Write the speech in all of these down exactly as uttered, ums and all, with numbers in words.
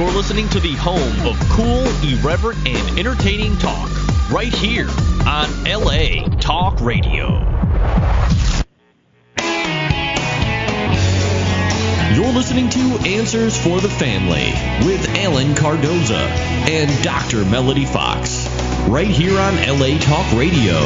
You're listening to the home of cool, irreverent, and entertaining talk, right here on L A Talk Radio. You're listening to Answers for the Family with Alan Cardoza and Doctor Melody Fox, right here on L A Talk Radio.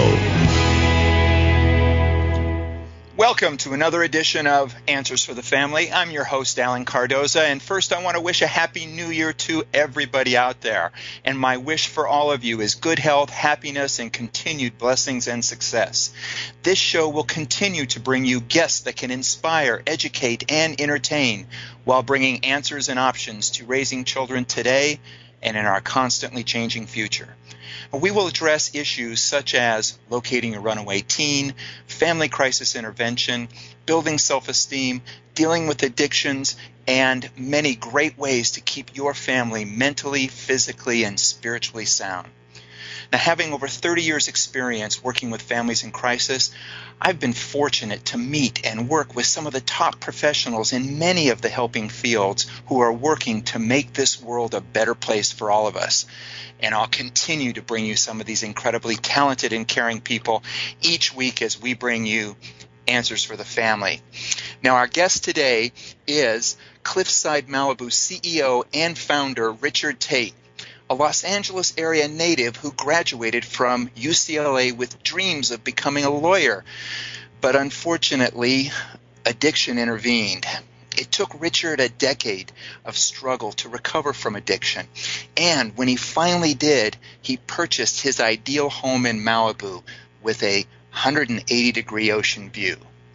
Welcome to another edition of Answers for the Family. I'm your host, Alan Cardoza, and first I want to wish a Happy New Year to everybody out there. And my wish for all of you is good health, happiness, and continued blessings and success. This show will continue to bring you guests that can inspire, educate, and entertain while bringing answers and options to raising children today and in our constantly changing future. We will address issues such as locating a runaway teen, family crisis intervention, building self-esteem, dealing with addictions, and many great ways to keep your family mentally, physically, and spiritually sound. Now, having over thirty years experience working with families in crisis, I've been fortunate to meet and work with some of the top professionals in many of the helping fields who are working to make this world a better place for all of us. And I'll continue to bring you some of these incredibly talented and caring people each week as we bring you Answers for the Family. Now, our guest today is Cliffside Malibu C E O and founder Richard Tate, a Los Angeles area native who graduated from U C L A with dreams of becoming a lawyer. But unfortunately, addiction intervened. It took Richard a decade of struggle to recover from addiction. And when he finally did, he purchased his ideal home in Malibu with a one hundred eighty degree ocean view.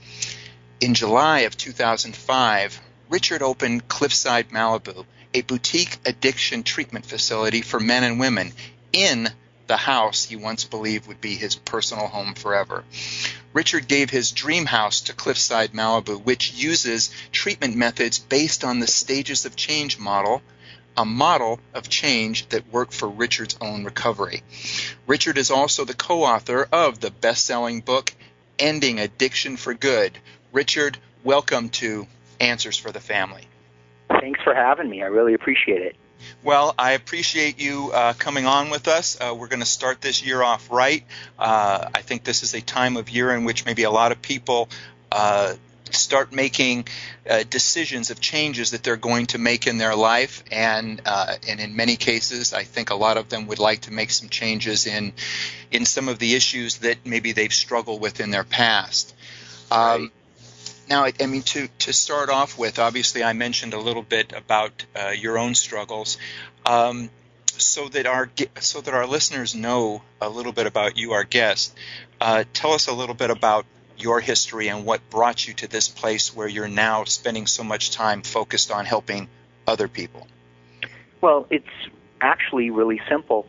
In July of two thousand five, Richard opened Cliffside Malibu, a boutique addiction treatment facility for men and women in the house he once believed would be his personal home forever. Richard gave his dream house to Cliffside Malibu, which uses treatment methods based on the Stages of Change model, a model of change that worked for Richard's own recovery. Richard is also the co-author of the best-selling book, Ending Addiction for Good. Richard, welcome to Answers for the Family. Thanks for having me. I really appreciate it. Well, I appreciate you uh, coming on with us. Uh, we're going to start this year off right. Uh, I think this is a time of year in which maybe a lot of people uh, start making uh, decisions of changes that they're going to make in their life. And uh, and in many cases, I think a lot of them would like to make some changes in, in some of the issues that maybe they've struggled with in their past. Um, right. Now, I mean, to, to start off with, obviously I mentioned a little bit about uh, your own struggles, um, so that our so that our listeners know a little bit about you, our guest. Uh, tell us a little bit about your history and what brought you to this place where you're now spending so much time focused on helping other people. Well, it's actually really simple.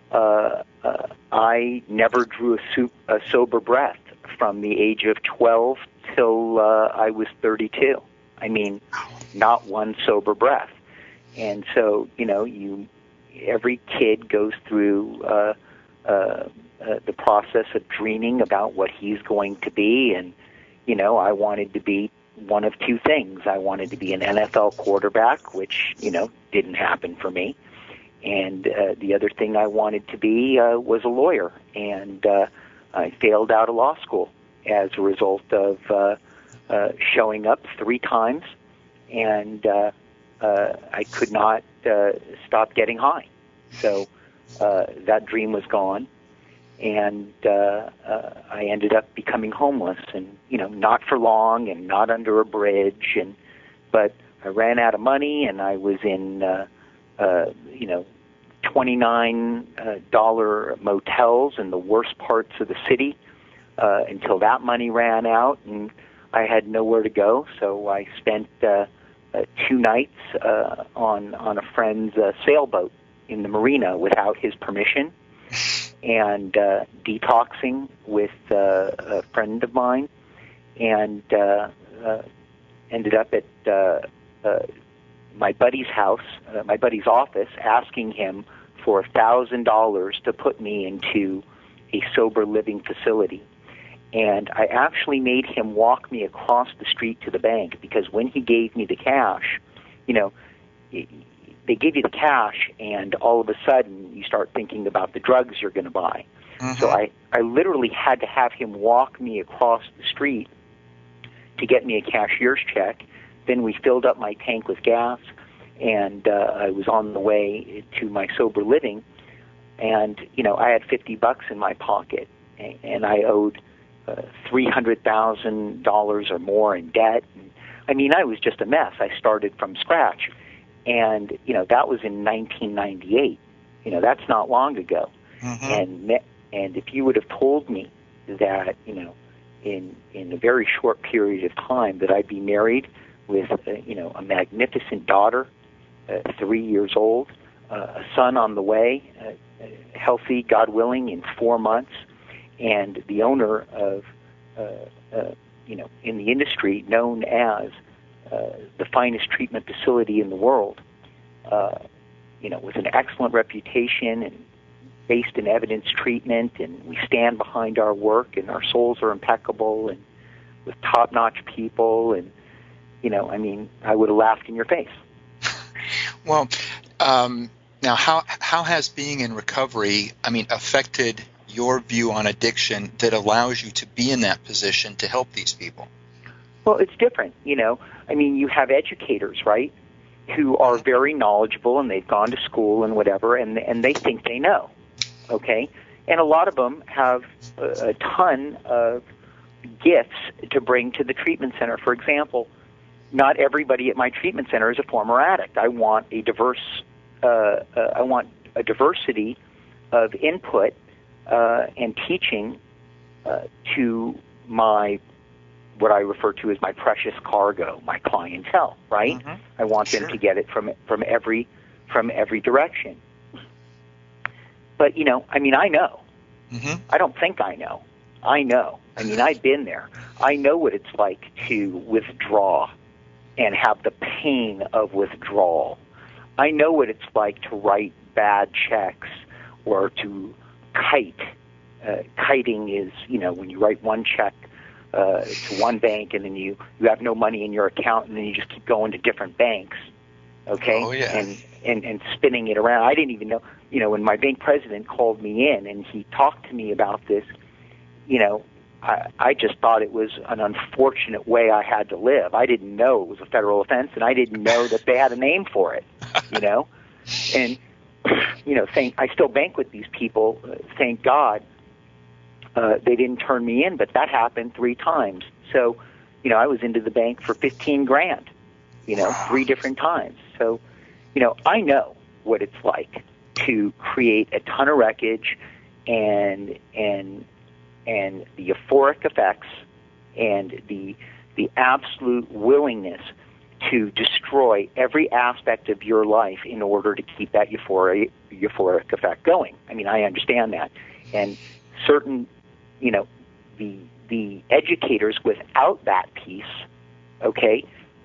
Uh, uh, I never drew a, so- a sober breath from the age of twelve till uh, I was thirty-two. I mean, not one sober breath. And so, you know, you every kid goes through uh, uh, uh, the process of dreaming about what he's going to be. And, you know, I wanted to be one of two things. I wanted to be an N F L quarterback, which, you know, didn't happen for me. And uh, the other thing I wanted to be uh, was a lawyer. And uh, I failed out of law school as a result of uh, uh, showing up three times, and uh, uh, I could not uh, stop getting high. So uh, that dream was gone, and uh, uh, I ended up becoming homeless, and you know, not for long, and not under a bridge, and but I ran out of money, and I was in uh, uh, you know twenty-nine dollar motels in the worst parts of the city. Uh, until that money ran out and I had nowhere to go, so I spent uh, uh, two nights uh, on on a friend's uh, sailboat in the marina without his permission, and uh, detoxing with uh, a friend of mine, and uh, uh, ended up at uh, uh, my buddy's house, uh, my buddy's office, asking him for a thousand dollars to put me into a sober living facility. And I actually made him walk me across the street to the bank, because when he gave me the cash, you know, they give you the cash, and all of a sudden you start thinking about the drugs you're going to buy. Mm-hmm. So I, I literally had to have him walk me across the street to get me a cashier's check. Then we filled up my tank with gas, and uh, I was on the way to my sober living. And, you know, I had fifty bucks in my pocket, and I owed uh, three hundred thousand dollars or more in debt. And, I mean, I was just a mess. I started from scratch. And, you know, that was in nineteen ninety-eight. You know, that's not long ago. Mm-hmm. And and if you would have told me that, you know, in in a very short period of time that I'd be married with, uh, you know, a magnificent daughter, uh, three years old, uh, a son on the way, uh, healthy, God willing, in four months, and the owner of, uh, uh, you know, in the industry known as uh, the finest treatment facility in the world, uh, you know, with an excellent reputation and based in evidence treatment, and we stand behind our work, and our souls are impeccable, and with top-notch people, and, you know, I mean, I would have laughed in your face. Well, um, now, how how has being in recovery, I mean, affected your view on addiction that allows you to be in that position to help these people? Well, it's different, you know. I mean, you have educators, right, who are very knowledgeable, and they've gone to school and whatever, and and they think they know, okay? And a lot of them have a, a ton of gifts to bring to the treatment center. For example, not everybody at my treatment center is a former addict. I want a diverse Uh, uh, I want a diversity of input uh, and teaching uh, to my, what I refer to as my precious cargo, my clientele. Right? Mm-hmm. I want sure. them to get it from from every from every direction. But you know, I mean, I know. Mm-hmm. I don't think I know. I know. I mean, I've been there. I know what it's like to withdraw and have the pain of withdrawal. I know what it's like to write bad checks or to kite. Uh, kiting is, you know, when you write one check uh, to one bank and then you, you have no money in your account and then you just keep going to different banks, okay? Oh, yeah. And, and, and spinning it around. I didn't even know, you know, when my bank president called me in and he talked to me about this, you know, I, I just thought it was an unfortunate way I had to live. I didn't know it was a federal offense, and I didn't know that they had a name for it, you know? And, you know, thank, I still bank with these people. Uh, thank God uh, they didn't turn me in, but that happened three times. So, you know, I was into the bank for fifteen grand, you know, three different times. So, you know, I know what it's like to create a ton of wreckage and and and the euphoric effects and the the absolute willingness to destroy every aspect of your life in order to keep that euphoric, euphoric effect going. I mean, I understand that. And certain, you know, the the educators without that piece, okay,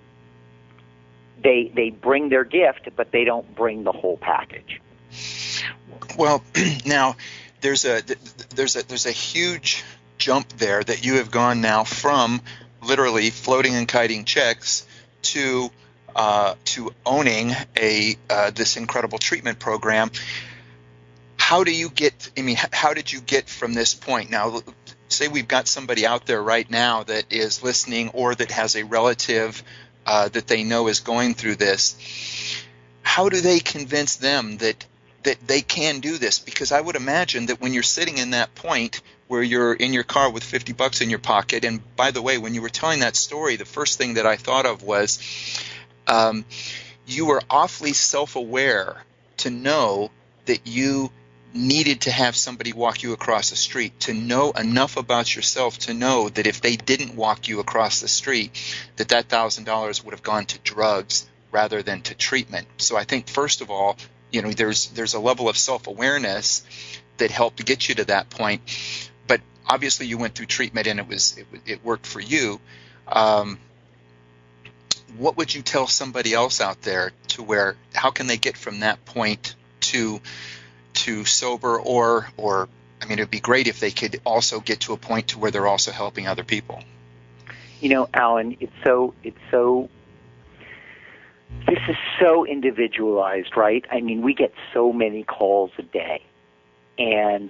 they they bring their gift, but they don't bring the whole package. Well, now there's a there's a there's a huge jump there that you have gone now from literally floating and kiting checks to uh, to owning a uh, this incredible treatment program. How do you get? I mean, how did you get from this point? Now, say we've got somebody out there right now that is listening, or that has a relative uh, that they know is going through this. How do they convince them that that they can do this? Because I would imagine that when you're sitting in that point where you're in your car with fifty bucks in your pocket, and by the way, when you were telling that story, the first thing that I thought of was um, you were awfully self-aware to know that you needed to have somebody walk you across the street, to know enough about yourself to know that if they didn't walk you across the street, that that one thousand dollars would have gone to drugs rather than to treatment. So I think, first of all, you know, there's there's a level of self-awareness that helped to get you to that point. But obviously you went through treatment and it was it, it worked for you. Um, what would you tell somebody else out there to where, how can they get from that point to to sober, or or I mean, it would be great if they could also get to a point to where they're also helping other people? You know, Alan, it's so it's so this is so individualized, right? I mean, we get so many calls a day, and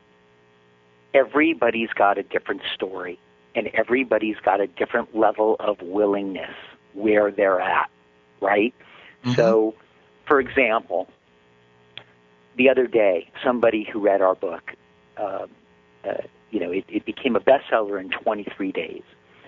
everybody's got a different story, and everybody's got a different level of willingness where they're at, right? Mm-hmm. So, for example, the other day, somebody who read our book, uh, uh, you know, it, it became a bestseller in twenty-three days.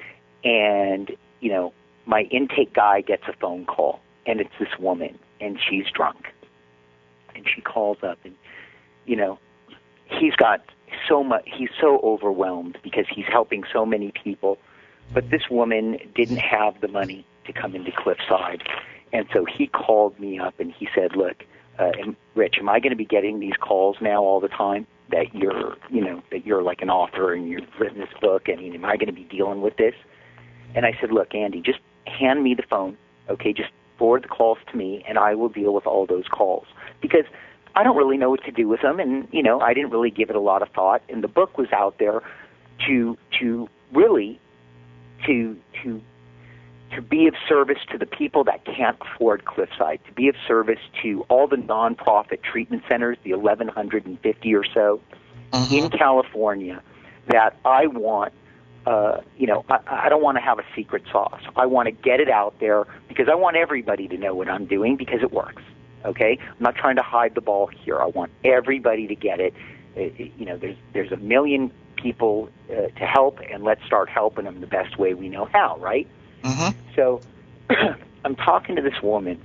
And, you know, my intake guy gets a phone call, and it's this woman, and she's drunk. And she calls up, and, you know, he's got so much, he's so overwhelmed because he's helping so many people. But this woman didn't have the money to come into Cliffside. And so he called me up, and he said, look, uh, Rich, am I going to be getting these calls now all the time that you're, you know, that you're like an author and you've written this book? I mean, am I going to be dealing with this? And I said, look, Andy, just hand me the phone, okay? Just forward the calls to me, and I will deal with all those calls. Because I don't really know what to do with them, and, you know, I didn't really give it a lot of thought. And the book was out there to to really to to to be of service to the people that can't afford Cliffside, to be of service to all the nonprofit treatment centers, the eleven fifty or so uh-huh. in California, that I want, uh, you know, I, I don't want to have a secret sauce. I want to get it out there because I want everybody to know what I'm doing because it works, okay? I'm not trying to hide the ball here. I want everybody to get it. it, it you know, there's, there's a million people uh, to help, and let's start helping them the best way we know how, right? Mm-hmm. So I'm talking to this woman,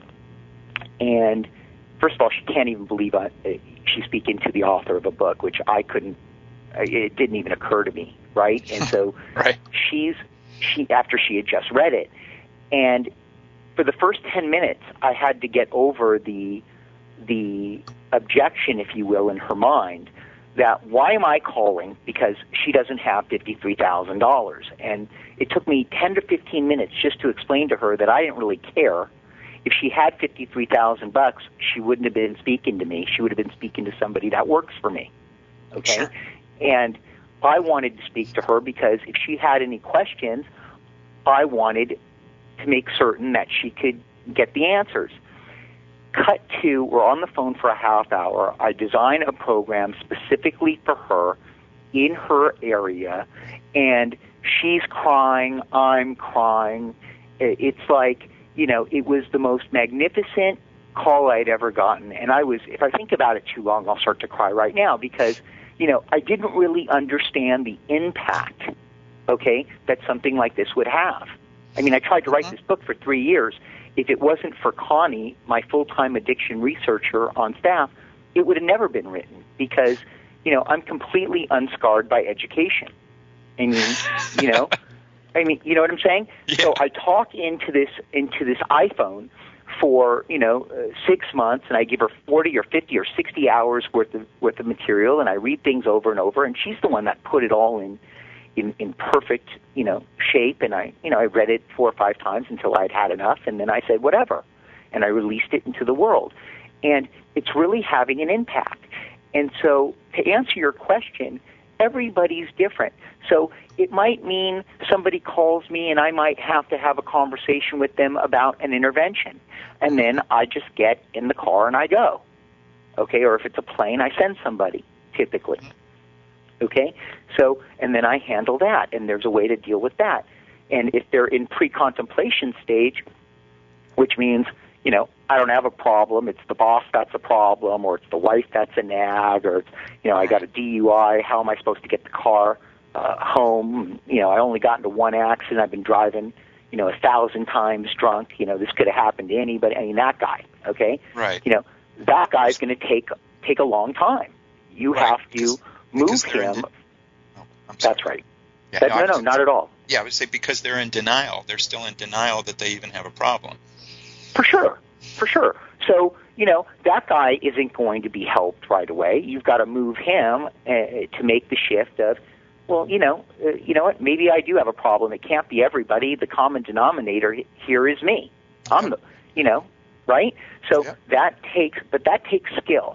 and first of all, she can't even believe I, uh, she's speaking to the author of a book, which I couldn't, uh, it didn't even occur to me, right? And so right. she's, she after she had just read it, and for the first ten minutes, I had to get over the the objection, if you will, in her mind, that why am I calling because she doesn't have fifty-three thousand dollars? And it took me ten to fifteen minutes just to explain to her that I didn't really care. If she had fifty-three thousand bucks, she wouldn't have been speaking to me. She would have been speaking to somebody that works for me. Okay? Sure. And I wanted to speak to her because if she had any questions, I wanted to make certain that she could get the answers. Cut to, we're on the phone for a half hour. I design a program specifically for her in her area, and she's crying, I'm crying. It's like, you know, it was the most magnificent call I'd ever gotten. And I was, if I think about it too long, I'll start to cry right now because, you know, I didn't really understand the impact, okay, that something like this would have. I mean, I tried to write this book for three years. If it wasn't for Connie, my full-time addiction researcher on staff, it would have never been written because, you know, I'm completely unscarred by education. I mean, you know, I mean, you know what I'm saying? Yeah. So I talk into this into this iPhone for, you know, uh, six months, and I give her forty or fifty or sixty hours worth of worth of material, and I read things over and over, and she's the one that put it all in. In, in perfect, you know, shape, and I, you know, I read it four or five times until I'd had enough, and then I said whatever, and I released it into the world, and it's really having an impact. And so, to answer your question, everybody's different. So it might mean somebody calls me, and I might have to have a conversation with them about an intervention, and then I just get in the car and I go, okay? Or if it's a plane, I send somebody typically. Okay, so, and then I handle that, and there's a way to deal with that. And if they're in pre-contemplation stage, which means, you know, I don't have a problem, it's the boss that's a problem, or it's the wife that's a nag, or, it's, you know, I got a D U I, how am I supposed to get the car uh, home? You know, I only got into one accident, I've been driving, you know, a thousand times drunk, you know, this could have happened to anybody, I mean, that guy, okay? Right. You know, that guy's going to take take a long time. You right. have to... Because- move Because him. In, oh, I'm sorry. That's right. Yeah, that, no, no, no, was, not at all. Yeah, I would say because they're in denial. They're still in denial that they even have a problem. For sure. For sure. So, you know, that guy isn't going to be helped right away. You've got to move him uh, to make the shift of, well, you know, uh, you know what, maybe I do have a problem. It can't be everybody. The common denominator here is me. I'm the, you know, right? So yeah. that takes, but that takes skill.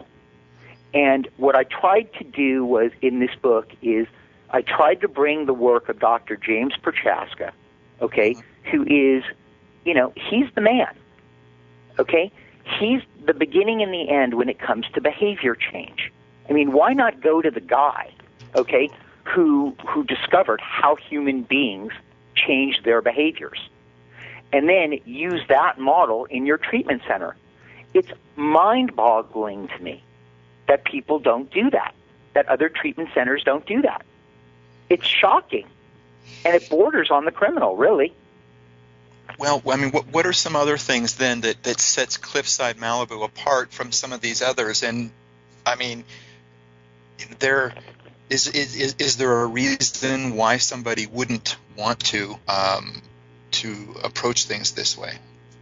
And what I tried to do was, in this book, is I tried to bring the work of Doctor James Prochaska, okay, mm-hmm. who is, you know, he's the man. Okay? He's the beginning and the end when it comes to behavior change. I mean, why not go to the guy, okay, who who discovered how human beings change their behaviors, and then use that model in your treatment center? It's mind-boggling to me that people don't do that, that other treatment centers don't do that. It's shocking, and it borders on the criminal, really. Well, I mean, what what are some other things then that, that sets Cliffside Malibu apart from some of these others? And I mean, there is is is there a reason why somebody wouldn't want to um, to approach things this way?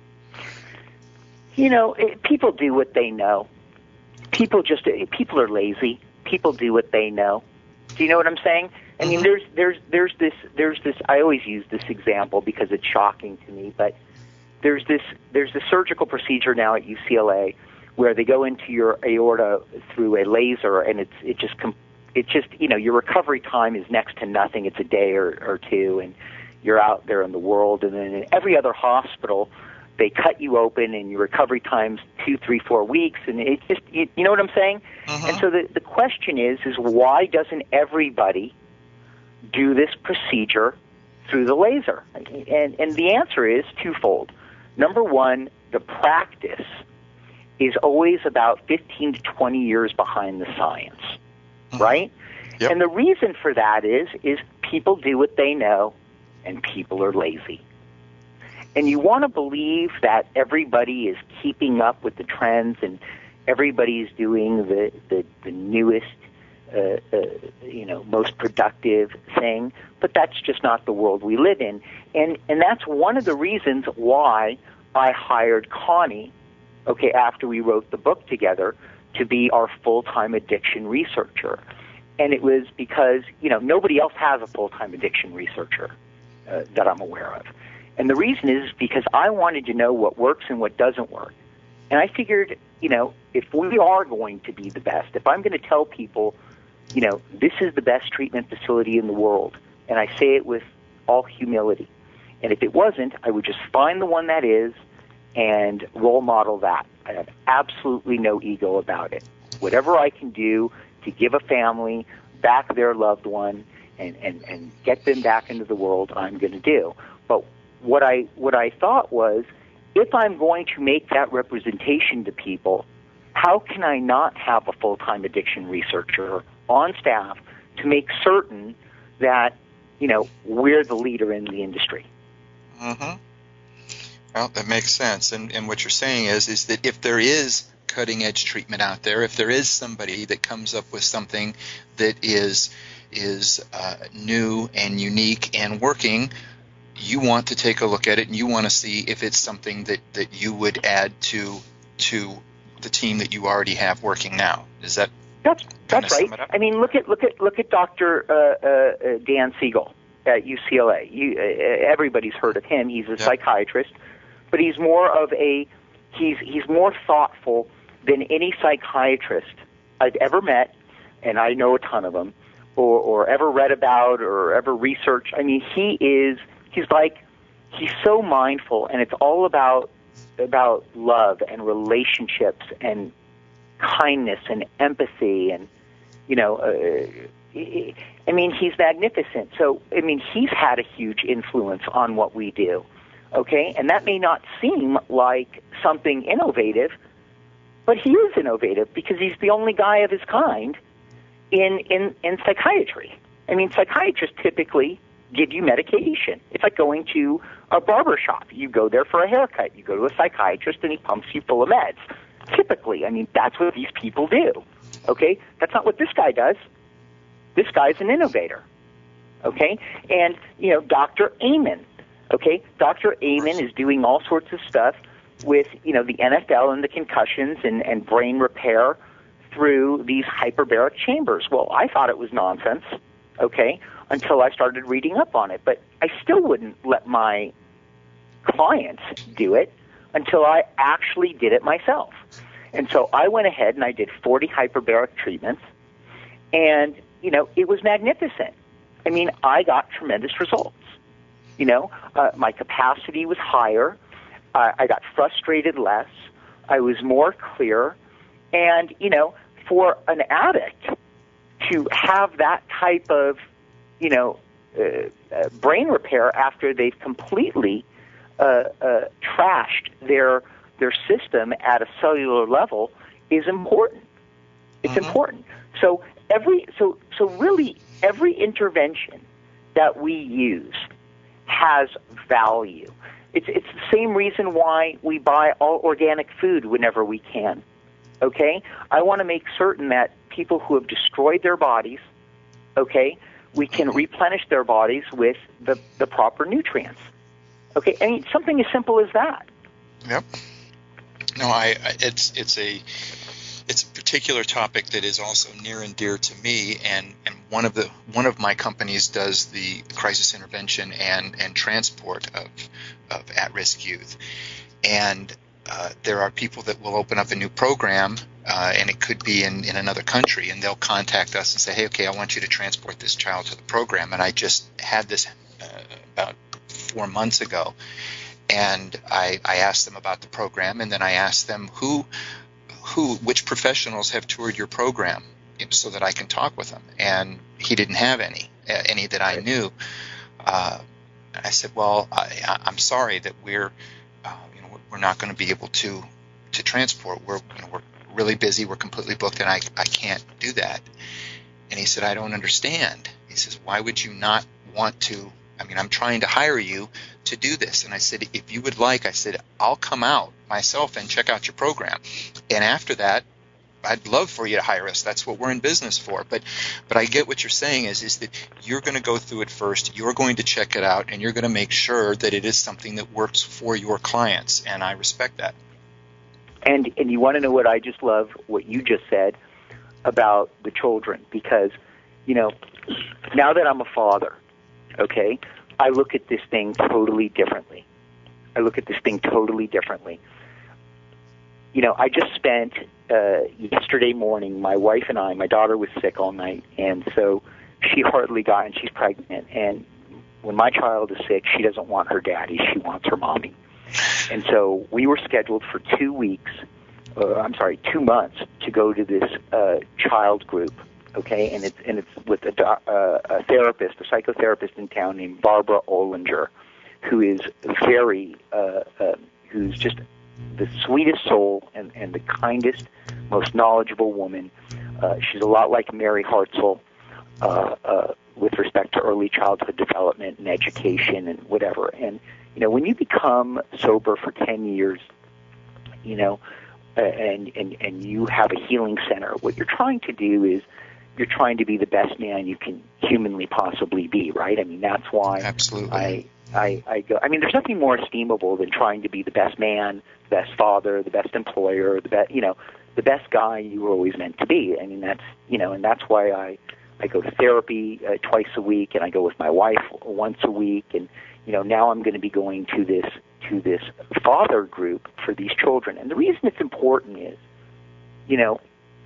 You know, it, people do what they know. People just people are lazy. People do what they know. Do you know what I'm saying? I mean, there's there's there's this there's this. I always use this example because it's shocking to me. But there's this there's this surgical procedure now at U C L A where they go into your aorta through a laser, and it's it just it just you know your recovery time is next to nothing. It's a day or, or two, and you're out there in the world. And then in every other hospital, they cut you open, and your recovery time's two, three, four weeks, and it just you, you know what I'm saying. Uh-huh. And so the the question is is why doesn't everybody do this procedure through the laser? And and the answer is twofold. Number one, the practice is always about fifteen to twenty years behind the science, mm-hmm. right? Yep. And the reason for that is is people do what they know, and people are lazy. And you want to believe that everybody is keeping up with the trends and everybody's doing the, the, the newest Uh, uh, you know, most productive thing, but that's just not the world we live in. And and that's one of the reasons why I hired Connie, okay, after we wrote the book together, to be our full-time addiction researcher. And it was because, you know, nobody else has a full-time addiction researcher uh, that I'm aware of. And the reason is because I wanted to know what works and what doesn't work. And I figured, you know, if we are going to be the best, if I'm going to tell people, you know, this is the best treatment facility in the world, and I say it with all humility. And if it wasn't, I would just find the one that is and role model that. I have absolutely no ego about it. Whatever I can do to give a family back their loved one and, and, and get them back into the world, I'm going to do. But what I what I thought was, if I'm going to make that representation to people, how can I not have a full-time addiction researcher on staff to make certain that, you know, we're the leader in the industry? Mm-hmm. Well, that makes sense. And, and what you're saying is, is that if there is cutting-edge treatment out there, if there is somebody that comes up with something that is is uh, new and unique and working, you want to take a look at it and you want to see if it's something that, that you would add to to the team that you already have working now. Is that That's that's right. I mean, look at look at look at Doctor Uh, uh, Dan Siegel at U C L A. You, uh, everybody's heard of him. He's a yeah. psychiatrist, but he's more of a he's he's more thoughtful than any psychiatrist I've ever met, and I know a ton of them, or or ever read about or ever researched. I mean, he is he's like he's so mindful, and it's all about about love and relationships and kindness and empathy, and you know, uh, I mean, he's magnificent. So, I mean, he's had a huge influence on what we do, okay? And that may not seem like something innovative, but he is innovative because he's the only guy of his kind in in, in psychiatry. I mean, psychiatrists typically give you medication. It's like going to a barber shop. You go there for a haircut. You go to a psychiatrist, and he pumps you full of meds. Typically, I mean, that's what these people do, okay? That's not what this guy does. This guy's an innovator, okay? And, you know, Doctor Amen, okay? Doctor Amen is doing all sorts of stuff with, you know, the N F L and the concussions and, and brain repair through these hyperbaric chambers. Well, I thought it was nonsense, okay, until I started reading up on it. But I still wouldn't let my clients do it until I actually did it myself. And so I went ahead and I did forty hyperbaric treatments, and, you know, it was magnificent. I mean, I got tremendous results. You know, uh, my capacity was higher. Uh, I got frustrated less. I was more clear. And, you know, for an addict to have that type of, you know, uh, uh, brain repair after they've completely uh, uh, trashed their their system at a cellular level is important. It's mm-hmm. important. So every so so really every intervention that we use has value. It's it's the same reason why we buy all organic food whenever we can. Okay? I want to make certain that people who have destroyed their bodies, okay, we can replenish their bodies with the, the proper nutrients. Okay? I mean, something as simple as that. Yep. No, I, I it's it's a it's a particular topic that is also near and dear to me, and, and one of the one of my companies does the crisis intervention and, and transport of of at-risk youth. And uh, there are people that will open up a new program, uh, and it could be in, in another country, and they'll contact us and say, hey, okay, I want you to transport this child to the program. And I just had this uh, about four months ago, and I, I asked them about the program, and then I asked them who who which professionals have toured your program so that I can talk with them. And he didn't have any, uh, any that I knew. Uh, I said, well, I, I'm sorry that we're, uh, you know, we're not going to be able to to transport. We're, you know, we're really busy. We're completely booked, and I, I can't do that. And he said, I don't understand. He says, why would you not want to? I mean, I'm trying to hire you to do this. And I said, if you would like, I said, I'll come out myself and check out your program. And after that, I'd love for you to hire us. That's what we're in business for. But but I get what you're saying is, is that you're going to go through it first. You're going to check it out, and you're going to make sure that it is something that works for your clients. And I respect that. And and you want to know what I just love, what you just said about the children. Because, you know, now that I'm a father, okay, I look at this thing totally differently. I look at this thing totally differently. You know, I just spent uh, yesterday morning, my wife and I, my daughter was sick all night, and so she hardly got, and she's pregnant, and when my child is sick, she doesn't want her daddy, she wants her mommy. And so we were scheduled for two weeks, uh, I'm sorry, two months to go to this uh, child group, okay, and it's and it's with a, uh, a therapist, a psychotherapist in town named Barbara Olinger, who is very, uh, uh, who's just the sweetest soul and, and the kindest, most knowledgeable woman. Uh, she's a lot like Mary Hartzell uh, uh, with respect to early childhood development and education and whatever. And, you know, when you become sober for ten years, you know, uh, and, and, and you have a healing center, what you're trying to do is you're trying to be the best man you can humanly possibly be, right? I mean, that's why Absolutely. I... I, I go. I mean, there's nothing more esteemable than trying to be the best man, the best father, the best employer, the best, you know, the best guy you were always meant to be. I mean, that's, you know, and that's why I, I go to therapy uh, twice a week, and I go with my wife once a week, and you know, now I'm going to be going to this to this father group for these children. And the reason it's important is, you know,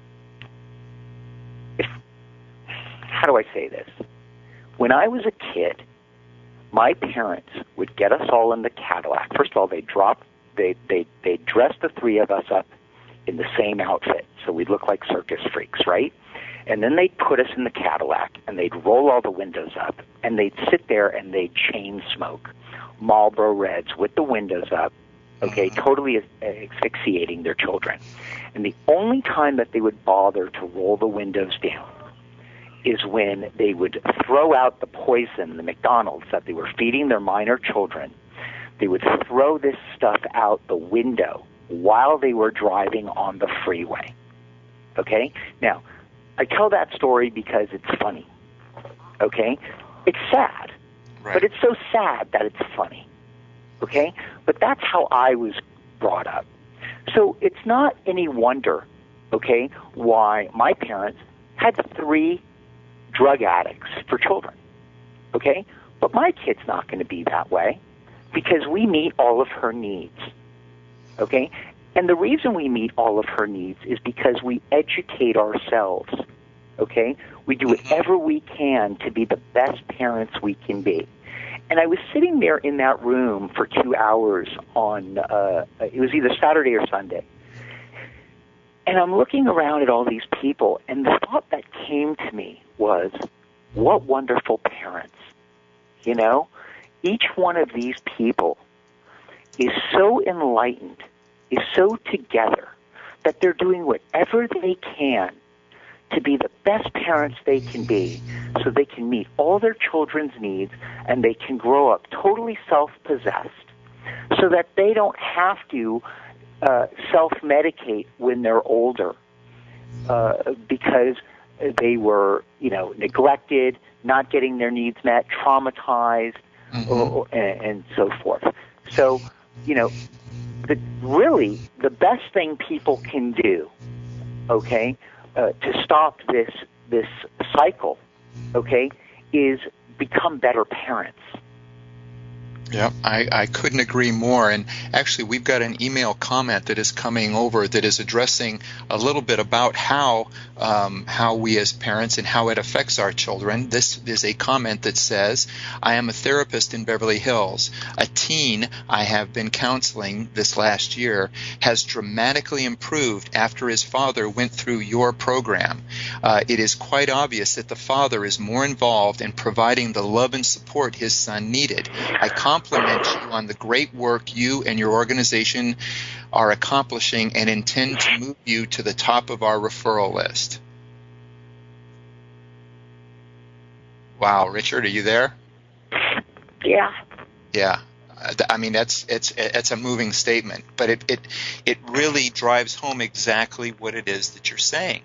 if how do I say this? When I was a kid, my parents would get us all in the Cadillac. First of all, they drop, they they they dress the three of us up in the same outfit, so we'd look like circus freaks, right? And then they'd put us in the Cadillac, and they'd roll all the windows up, and they'd sit there and they'd chain smoke Marlboro Reds with the windows up, okay, totally asphyxiating their children. And the only time that they would bother to roll the windows down is when they would throw out the poison, the McDonald's that they were feeding their minor children. They would throw this stuff out the window while they were driving on the freeway. Okay? Now, I tell that story because it's funny. Okay? It's sad. Right. But it's so sad that it's funny. Okay? But that's how I was brought up. So it's not any wonder, okay, why my parents had three drug addicts for children, okay? But my kid's not going to be that way because we meet all of her needs, okay? And the reason we meet all of her needs is because we educate ourselves, okay? We do whatever we can to be the best parents we can be. And I was sitting there in that room for two hours on, uh, it was either Saturday or Sunday, And I'm looking around at all these people, and the thought that came to me was, what wonderful parents. You know, each one of these people is so enlightened, is so together, that they're doing whatever they can to be the best parents they can be, so they can meet all their children's needs and they can grow up totally self-possessed, so that they don't have to uh, self-medicate when they're older uh, because they were, you know, neglected, not getting their needs met, traumatized, mm-hmm. or, and, and so forth. So, you know, the, really the best thing people can do, okay, uh, to stop this this cycle, okay, is become better parents. Yeah, I, I couldn't agree more. And actually, we've got an email comment that is coming over that is addressing a little bit about how um, how we as parents and how it affects our children. This is a comment that says, I am a therapist in Beverly Hills. A teen I have been counseling this last year has dramatically improved after his father went through your program. Uh, it is quite obvious that the father is more involved in providing the love and support his son needed. I compliment you on the great work you and your organization are accomplishing and intend to move you to the top of our referral list. Wow, Richard, are you there? Yeah. Yeah. I mean, that's it's it's a moving statement, but it, it it really drives home exactly what it is that you're saying.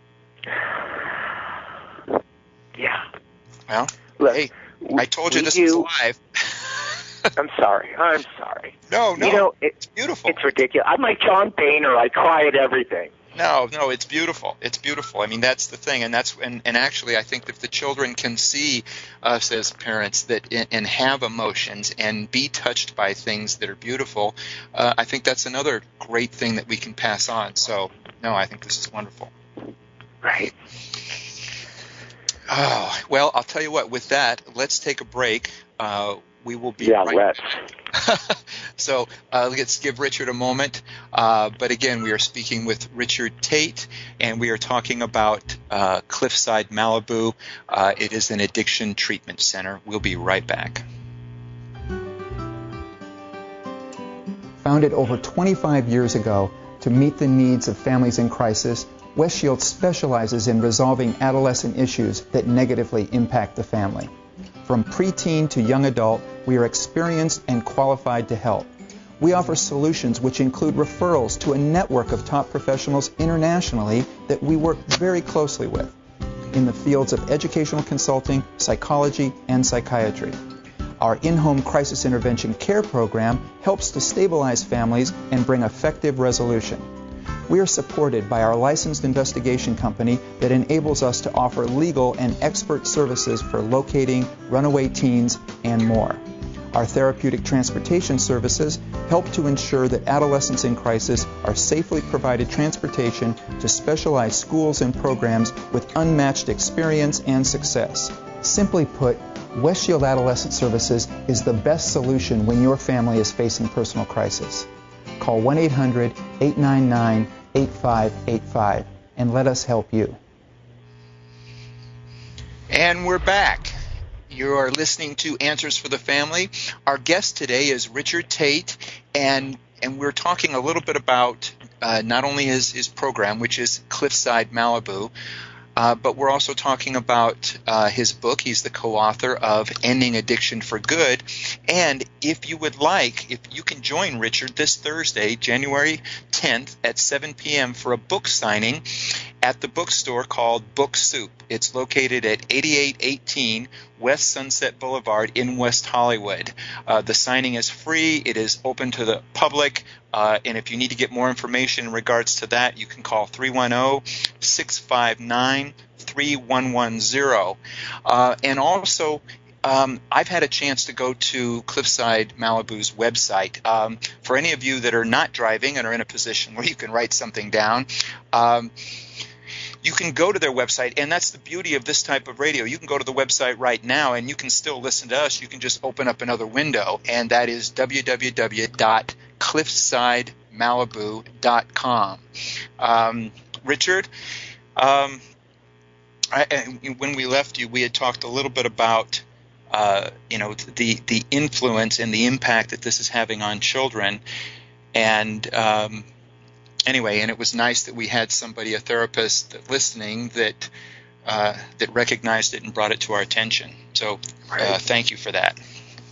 Yeah. Well, Look, hey, I told you this do, was live. I'm sorry. I'm sorry. No, no. You know, it, it's beautiful. It's ridiculous. I'm like John Boehner. I cry at everything. No, no, it's beautiful. It's beautiful. I mean, that's the thing, and that's and, and actually, I think if the children can see us as parents that and have emotions and be touched by things that are beautiful, uh, I think that's another great thing that we can pass on. So, no, I think this is wonderful. Right. Oh, well, I'll tell you what. With that, let's take a break. Uh, we will be yeah, right let's. So uh, let's give Richard a moment. Uh, but again, we are speaking with Richard Tate, and we are talking about uh, Cliffside Malibu. Uh, it is an addiction treatment center. We'll be right back. Founded over twenty-five years ago to meet the needs of families in crisis, West Shield specializes in resolving adolescent issues that negatively impact the family. From preteen to young adult, we are experienced and qualified to help. We offer solutions which include referrals to a network of top professionals internationally that we work very closely with in the fields of educational consulting, psychology, and psychiatry. Our in-home crisis intervention care program helps to stabilize families and bring effective resolution. We are supported by our licensed investigation company that enables us to offer legal and expert services for locating runaway teens and more. Our therapeutic transportation services help to ensure that adolescents in crisis are safely provided transportation to specialized schools and programs with unmatched experience and success. Simply put, West Shield Adolescent Services is the best solution when your family is facing personal crisis. Call one eight hundred, eight nine nine, eight five eight five and let us help you. And we're back. You are listening to Answers for the Family. Our guest today is Richard Tate, and and we're talking a little bit about uh, not only his, his program, which is Cliffside Malibu, Uh, but we're also talking about uh, his book. He's the co-author of Ending Addiction for Good. And if you would like, if you can join Richard this Thursday, January tenth at seven p.m. for a book signing at the bookstore called Book Soup. It's located at eighty-eight eighteen West Sunset Boulevard in West Hollywood. Uh, the signing is free. It is open to the public. Uh, and if you need to get more information in regards to that, you can call three one zero, six five nine, three one one zero. Uh, and also, um, I've had a chance to go to Cliffside Malibu's website. Um, for any of you that are not driving and are in a position where you can write something down, um, you can go to their website, and that's the beauty of this type of radio. You can go to the website right now, and you can still listen to us. You can just open up another window, and that is w w w dot cliffside malibu dot com. Um, Richard, um, I, when we left you, we had talked a little bit about uh, you know the the influence and the impact that this is having on children, and um, anyway, and it was nice that we had somebody, a therapist, listening that uh, that recognized it and brought it to our attention. So, uh, thank you for that.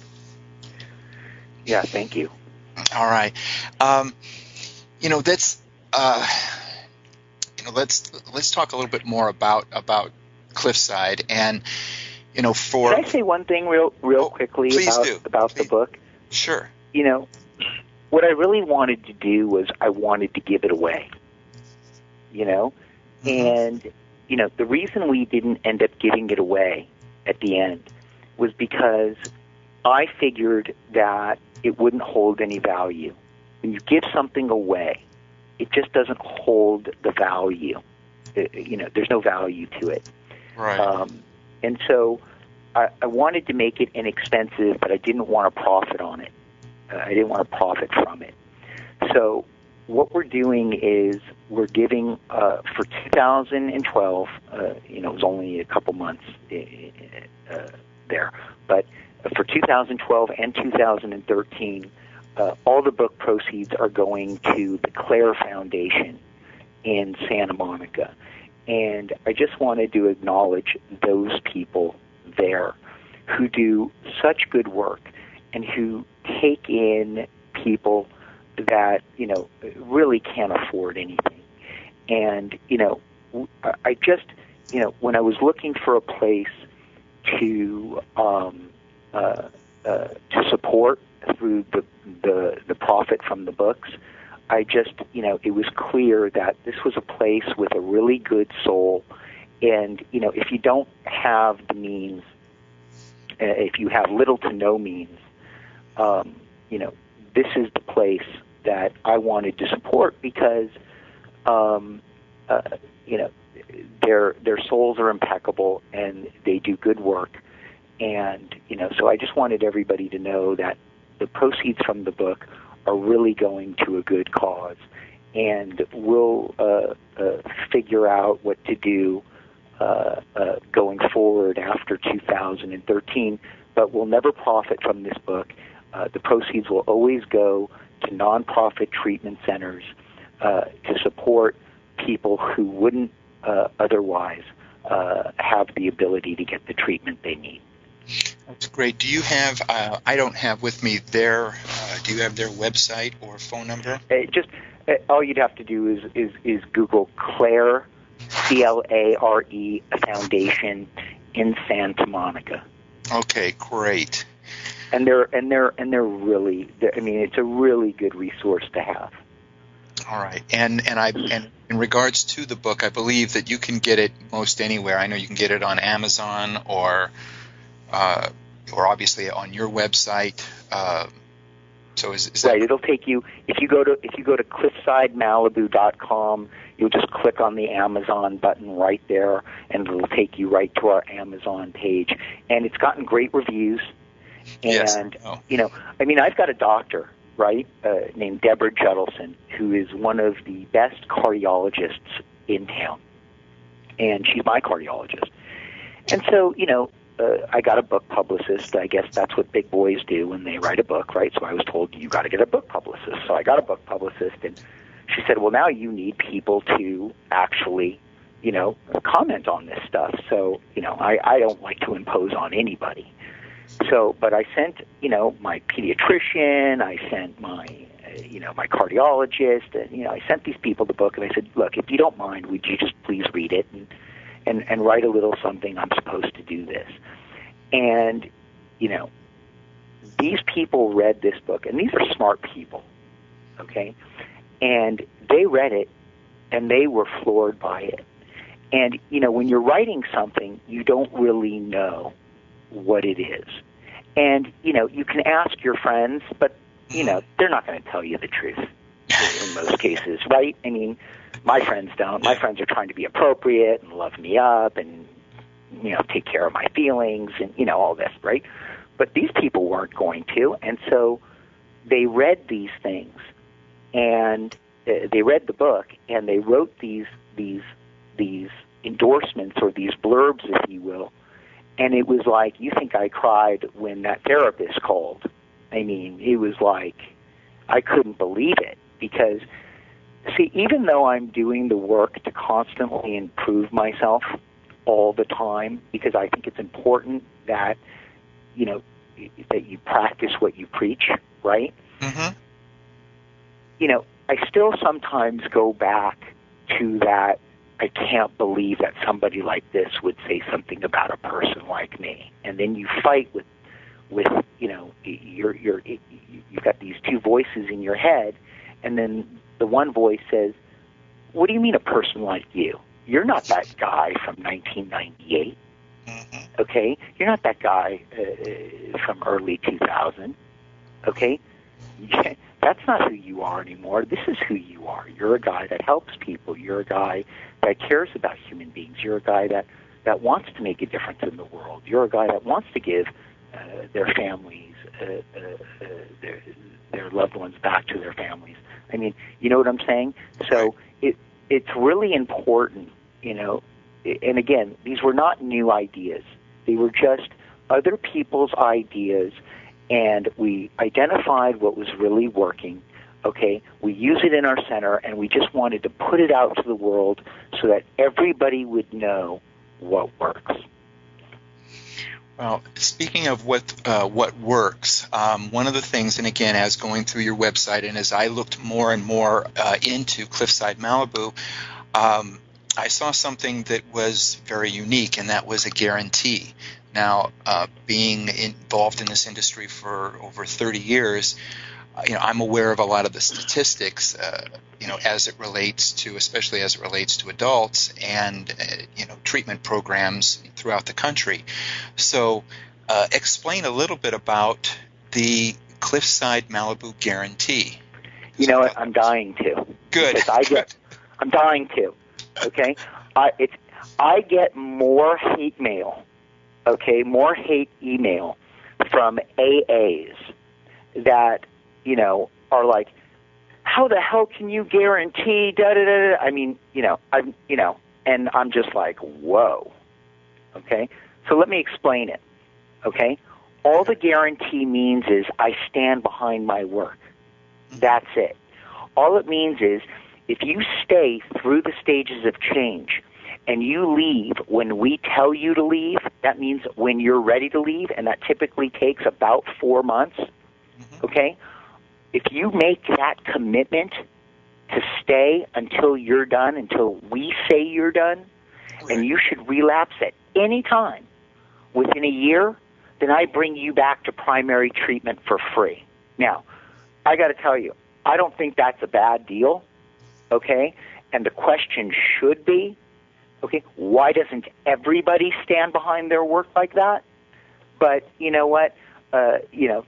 Yeah, thank you. All right, um, you know that's. Uh, You know, let's let's talk a little bit more about about Cliffside, and you know, for can I say one thing real real oh, quickly please about do. about please. the book? Sure. You know, what I really wanted to do was I wanted to give it away. You know, mm-hmm. and you know the reason we didn't end up giving it away at the end was because I figured that it wouldn't hold any value. When you give something away, it just doesn't hold the value. It, you know, there's no value to it. Right. Um, and so I, I wanted to make it inexpensive, but I didn't want to profit on it. Uh, I didn't want to profit from it. So what we're doing is we're giving, uh, for two thousand twelve, uh, you know, it was only a couple months uh, there, but for two thousand twelve and two thousand thirteen, Uh, all the book proceeds are going to the Clare Foundation in Santa Monica. And I just wanted to acknowledge those people there who do such good work and who take in people that, you know, really can't afford anything. And, you know, I just, you know, when I was looking for a place to um, uh, uh, to support through the, the the profit from the books, I just, you know, it was clear that this was a place with a really good soul. And, you know, if you don't have the means, uh, if you have little to no means, um, you know, this is the place that I wanted to support because, um, uh, you know, their their souls are impeccable and they do good work. And, you know, so I just wanted everybody to know that the proceeds from the book are really going to a good cause, and we'll uh, uh, figure out what to do uh, uh, going forward after two thousand thirteen, but we'll never profit from this book. Uh, the proceeds will always go to nonprofit treatment centers uh, to support people who wouldn't uh, otherwise uh, have the ability to get the treatment they need. That's great. Do you have, uh, I don't have with me their, uh, do you have their website or phone number? Uh, just, uh, all you'd have to do is, is, is Google Clare, C L A R E, Foundation in Santa Monica. Okay, great. And they're, and they're, and they're really, they're, I mean, it's a really good resource to have. All right. And, and I, and in regards to the book, I believe that you can get it most anywhere. I know you can get it on Amazon or, Uh, or obviously on your website. Uh, so is, is that right? It'll take you if you go to if you go to cliffside malibu dot com. You'll just click on the Amazon button right there, and it'll take you right to our Amazon page. And it's gotten great reviews. And yes. Oh. you know, I mean, I've got a doctor, right, uh, named Deborah Judelson, who is one of the best cardiologists in town, and she's my cardiologist. And so, you know. Uh, I got a book publicist. I guess that's what big boys do when they write a book, right? So I was told, you got to get a book publicist. So I got a book publicist, and she said, well, now you need people to actually, you know, comment on this stuff. So, you know, I, I don't like to impose on anybody. So, but I sent, you know, my pediatrician, I sent my, uh, you know, my cardiologist, and, you know, I sent these people the book, and I said, look, if you don't mind, would you just please read it? And, And, and write a little something, I'm supposed to do this. And, you know, these people read this book, and these are smart people, okay? And they read it, and they were floored by it. And, you know, when you're writing something, you don't really know what it is. And, you know, you can ask your friends, but, you know, they're not going to tell you the truth in most cases, right? I mean, my friends don't. My friends are trying to be appropriate and love me up and, you know, take care of my feelings and, you know, all this, right? But these people weren't going to. And so they read these things and uh, they read the book, and they wrote these these these endorsements or these blurbs, if you will. And it was like, you think I cried when that therapist called. I mean, it was like, I couldn't believe it. Because, see, even though I'm doing the work to constantly improve myself all the time, because I think it's important that, you know, that you practice what you preach, right? Mm-hmm. You know, I still sometimes go back to that, I can't believe that somebody like this would say something about a person like me. And then you fight with, with you know, you're, you're, you've got these two voices in your head, and then the one voice says, what do you mean a person like you? You're not that guy from nineteen ninety-eight, mm-hmm. okay? You're not that guy uh, from early two thousand, okay? That's not who you are anymore. This is who you are. You're a guy that helps people. You're a guy that cares about human beings. You're a guy that, that wants to make a difference in the world. You're a guy that wants to give uh, their families, uh, uh, uh, their, their loved ones back to their families. I mean, you know what I'm saying? So it it's really important, you know, and again, these were not new ideas. They were just other people's ideas, and we identified what was really working, okay? We use it in our center, and we just wanted to put it out to the world so that everybody would know what works. Well, speaking of what uh, what works, um, one of the things, and again, as going through your website and as I looked more and more uh, into Cliffside Malibu, um, I saw something that was very unique, and that was a guarantee. Now, uh, being involved in this industry for over thirty years, uh, you know, I'm aware of a lot of the statistics, uh, you know, as it relates to, especially as it relates to adults and, uh, you know, treatment programs throughout the country. So, uh, explain a little bit about the Cliffside Malibu guarantee. You know what? I'm dying to. Good. Because I get, I'm dying to. Okay, I it's I get more hate mail. Okay, more hate email from A As that, you know, are like, how the hell can you guarantee da da da da? I mean, you know, I'm, you know, and I'm just like, whoa. Okay, so let me explain it. Okay, all the guarantee means is I stand behind my work. That's it. All it means is if you stay through the stages of change and you leave when we tell you to leave, that means when you're ready to leave, and that typically takes about four months, mm-hmm. okay? If you make that commitment to stay until you're done, until we say you're done, right. and you should relapse at any time within a year, then I bring you back to primary treatment for free. Now, I got to tell you, I don't think that's a bad deal, okay? And the question should be, okay, why doesn't everybody stand behind their work like that? But you know what? Uh, you know,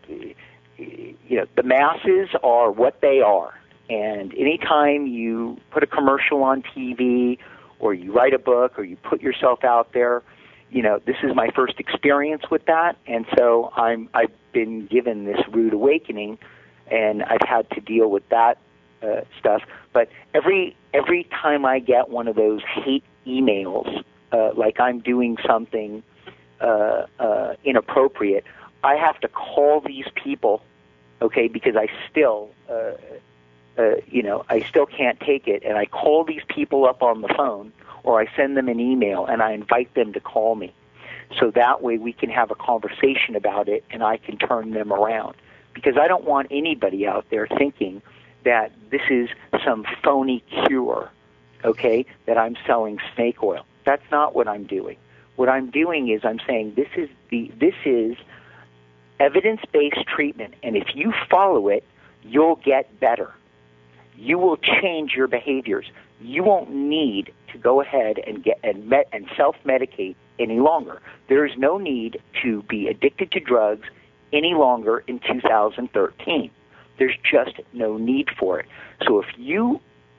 you know, the masses are what they are, and anytime you put a commercial on T V or you write a book or you put yourself out there, you know, this is my first experience with that, and so I'm I've been given this rude awakening, and I've had to deal with that uh, stuff. But every every time I get one of those hate emails, uh, like I'm doing something uh, uh, inappropriate, I have to call these people, okay, because I still, uh, uh, you know, I still can't take it, and I call these people up on the phone, or I send them an email, and I invite them to call me, so that way we can have a conversation about it, and I can turn them around, because I don't want anybody out there thinking that this is some phony cure, okay, that I'm selling snake oil. That's not what I'm doing. What I'm doing is I'm saying this is the this is evidence-based treatment, and if you follow it, you'll get better. You will change your behaviors. You won't need to go ahead and get and met and self-medicate any longer. There is no need to be addicted to drugs any longer in two thousand thirteen. There's just no need for it. So if you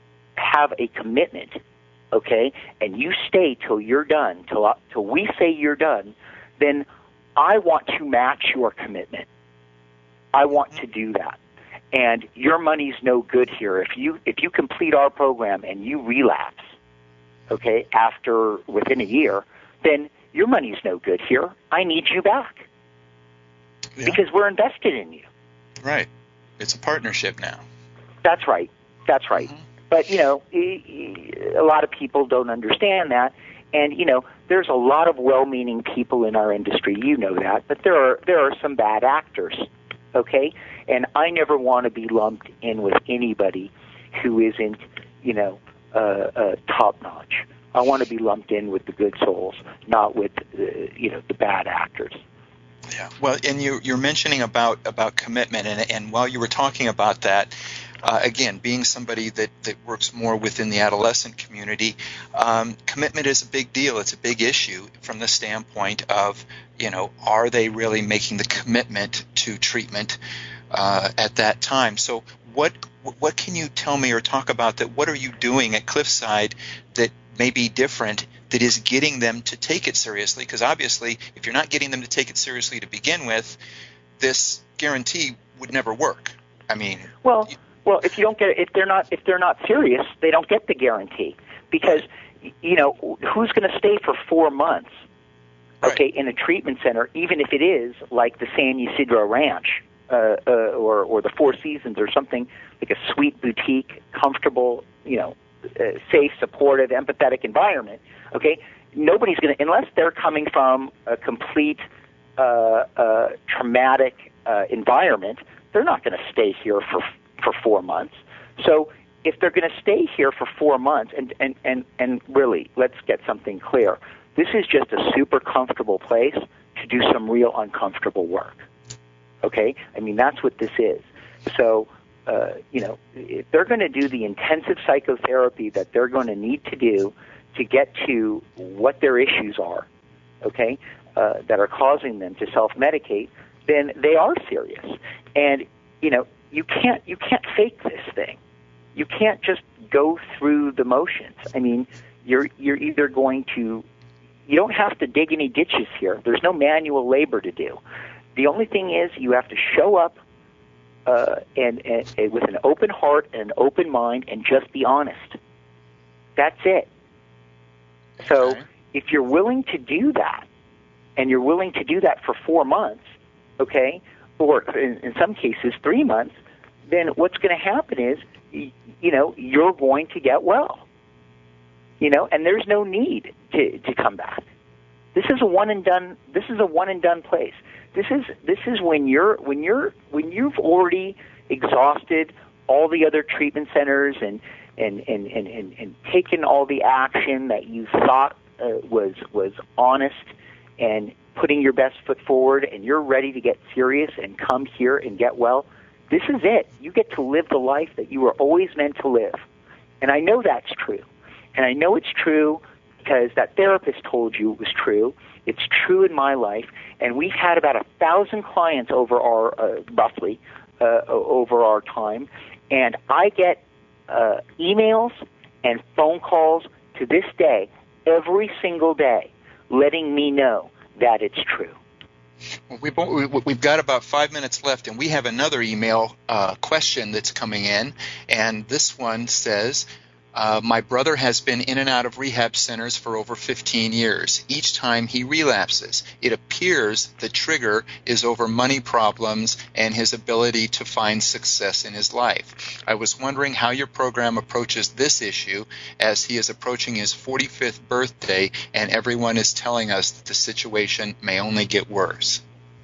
have a commitment, okay, and you stay till you're done, till, till we say you're done, then I want to match your commitment. I want to do that. and your money's no good here. If you if you complete our program and you relapse, okay, after within a year, then your money's no good here. I need you back Yeah. because we're invested in you. Right. It's a partnership now. That's right. That's right. Mm-hmm. But, you know, a lot of people don't understand that. And, you know, there's a lot of well-meaning people in our industry. You know that. But there are there are some bad actors, okay? And I never want to be lumped in with anybody who isn't, you know, uh, uh, top-notch. I want to be lumped in with the good souls, not with, uh, you know, the bad actors. Yeah. Well, and you, you're mentioning about, about commitment, and, and while you were talking about that, uh, again, being somebody that, that works more within the adolescent community, um, commitment is a big deal. It's a big issue from the standpoint of, you know, are they really making the commitment to treatment uh, at that time? So what what can you tell me or talk about that? What are you doing at Cliffside that may be different, that is getting them to take it seriously? Because obviously, if you're not getting them to take it seriously to begin with, this guarantee would never work. I mean, well, you, well, if you don't get, if they're not, if they're not serious, they don't get the guarantee, because you know who's going to stay for four months, okay, right, in a treatment center, even if it is like the San Ysidro Ranch uh, uh, or or the Four Seasons or something like a sweet boutique, comfortable, you know. Uh, safe, supportive, empathetic environment, okay? Nobody's going to, unless they're coming from a complete uh, uh, traumatic uh, environment, they're not going to stay here for for four months. So if they're going to stay here for four months, and, and, and, and really, let's get something clear. This is just a super comfortable place to do some real uncomfortable work, okay? I mean, that's what this is. So, Uh, you know, if they're going to do the intensive psychotherapy that they're going to need to do to get to what their issues are, okay, uh, that are causing them to self-medicate, then they are serious. And, you know, you can't you can't fake this thing. You can't just go through the motions. I mean, you're you're either going to, you don't have to dig any ditches here. There's no manual labor to do. The only thing is you have to show up Uh, and, and, and with an open heart and an open mind, and just be honest. That's it. So Okay. if you're willing to do that, and you're willing to do that for four months, okay, or in, in some cases three months, then what's going to happen is, you, you know, you're going to get well. You know, and there's no need to, to come back. This is a one and done. This is a one and done place. This is this is when you're when you're when you've already exhausted all the other treatment centers and and and and, and, and taken all the action that you thought uh, was was honest and putting your best foot forward, and you're ready to get serious and come here and get well. This is it. You get to live the life that you were always meant to live, and I know that's true, and I know it's true because that therapist told you it was true. It's true in my life, and we've had about a thousand clients over our uh, roughly uh, over our time, and I get uh, emails and phone calls to this day, every single day, letting me know that it's true. Well, we've, we've got about five minutes left, and we have another email uh, question that's coming in, and this one says, Uh, my brother has been in and out of rehab centers for over fifteen years. Each time he relapses, it appears the trigger is over money problems and his ability to find success in his life. I was wondering how your program approaches this issue, as he is approaching his forty-fifth birthday and everyone is telling us that the situation may only get worse.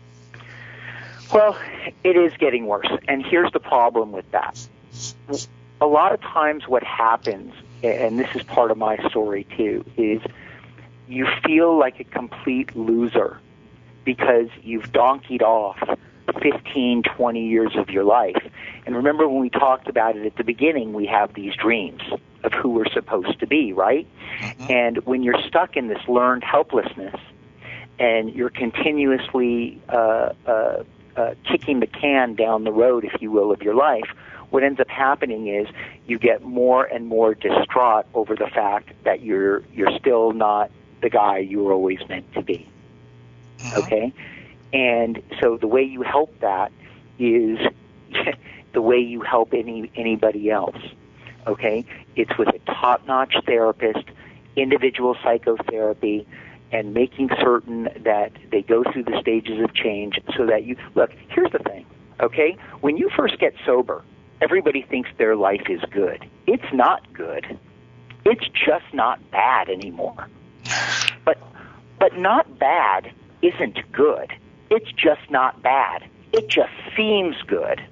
Well, it is getting worse, and here's the problem with that. A lot of times what happens, and this is part of my story too, is you feel like a complete loser because you've donkeyed off fifteen, twenty years of your life. And remember when we talked about it at the beginning, we have these dreams of who we're supposed to be, right? Mm-hmm. And when you're stuck in this learned helplessness and you're continuously uh, uh, uh, kicking the can down the road, if you will, of your life, what ends up happening is you get more and more distraught over the fact that you're you're still not the guy you were always meant to be. Okay? And so the way you help that is the way you help any anybody else. Okay? It's with a top-notch therapist, individual psychotherapy, and making certain that they go through the stages of change so that you... Look, here's the thing, okay? When you first get sober, everybody thinks their life is good. It's not good. It's just not bad anymore. But but not bad isn't good. It's just not bad. It just seems good.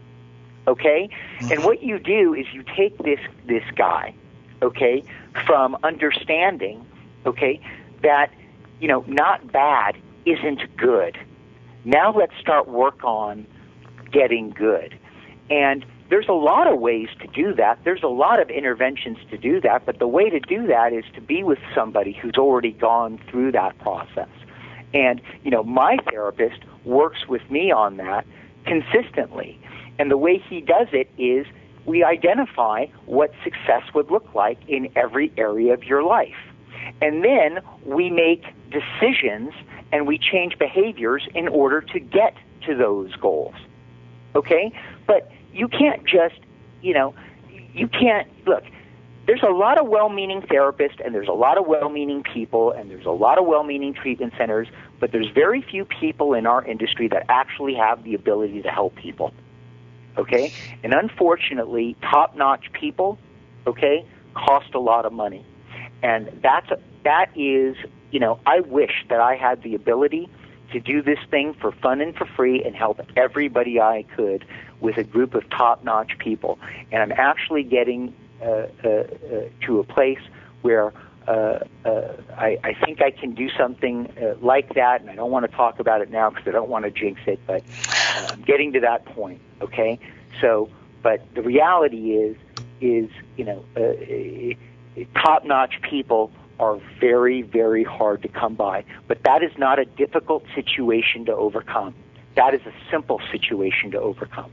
Okay? And what you do is you take this this guy, okay, from understanding, okay, that, you know, not bad isn't good. Now let's start work on getting good. And there's a lot of ways to do that. There's a lot of interventions to do that, but the way to do that is to be with somebody who's already gone through that process. And, you know, my therapist works with me on that consistently. And the way he does it is we identify what success would look like in every area of your life. And then we make decisions and we change behaviors in order to get to those goals. Okay? But you can't just, you know, you can't, look, there's a lot of well-meaning therapists and there's a lot of well-meaning people and there's a lot of well-meaning treatment centers, but there's very few people in our industry that actually have the ability to help people. Okay? And unfortunately, top-notch people, okay, cost a lot of money. And that's a, that is, you know, I wish that I had the ability to do this thing for fun and for free and help everybody I could with a group of top-notch people. And I'm actually getting uh, uh, uh, to a place where uh, uh, I, I think I can do something uh, like that, and I don't want to talk about it now because I don't want to jinx it, but uh, I'm getting to that point, okay? So, but the reality is, is you know, uh, top-notch people are very, very hard to come by. But that is not a difficult situation to overcome. That is a simple situation to overcome.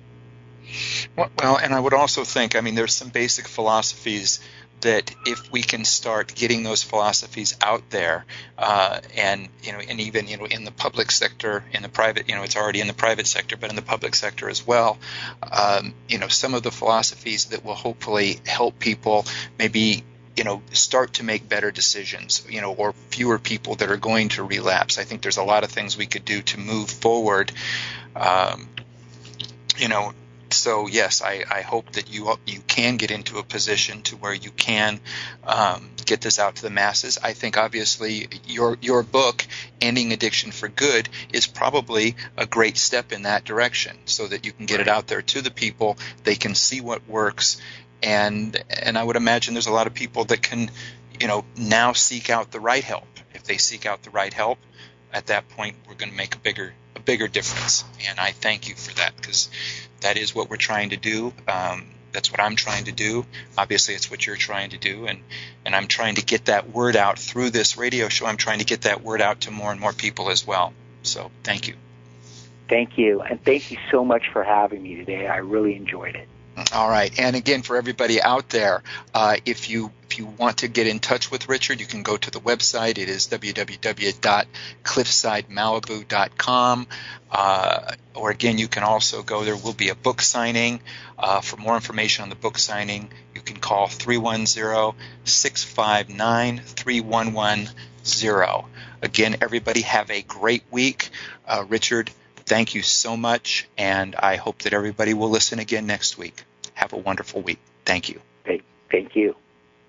Well, and I would also think, I mean, there's some basic philosophies that if we can start getting those philosophies out there, uh, and you know, and even you know, in the public sector, in the private, you know, it's already in the private sector, but in the public sector as well, um, you know, some of the philosophies that will hopefully help people maybe, you know, start to make better decisions, you know, or fewer people that are going to relapse. I think there's a lot of things we could do to move forward, um, you know. So yes, I, I hope that you you can get into a position to where you can um, get this out to the masses. I think obviously your your book, Ending Addiction for Good, is probably a great step in that direction, so that you can get it out there to the people. They can see what works, and and I would imagine there's a lot of people that can, you know, now seek out the right help. If they seek out the right help, at that point we're going to make a bigger a bigger difference. And I thank you for that, because that is what we're trying to do. Um, that's what I'm trying to do. Obviously, it's what you're trying to do, and, and I'm trying to get that word out through this radio show. I'm trying to get that word out to more and more people as well. So thank you. Thank you, and thank you so much for having me today. I really enjoyed it. All right. And again, for everybody out there, uh, if you if you want to get in touch with Richard, you can go to the website. It is w w w dot cliffside malibu dot com. Uh, or again, you can also go, there will be a book signing. Uh, for more information on the book signing, you can call three one zero, six five nine, three one one zero. Again, everybody have a great week. Uh, Richard, thank you so much, and I hope that everybody will listen again next week. Have a wonderful week. Thank you. Thank you.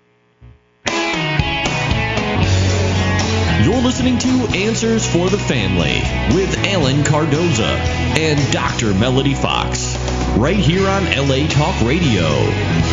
You're listening to Answers for the Family with Alan Cardoza and Doctor Melody Fox, right here on L A Talk Radio.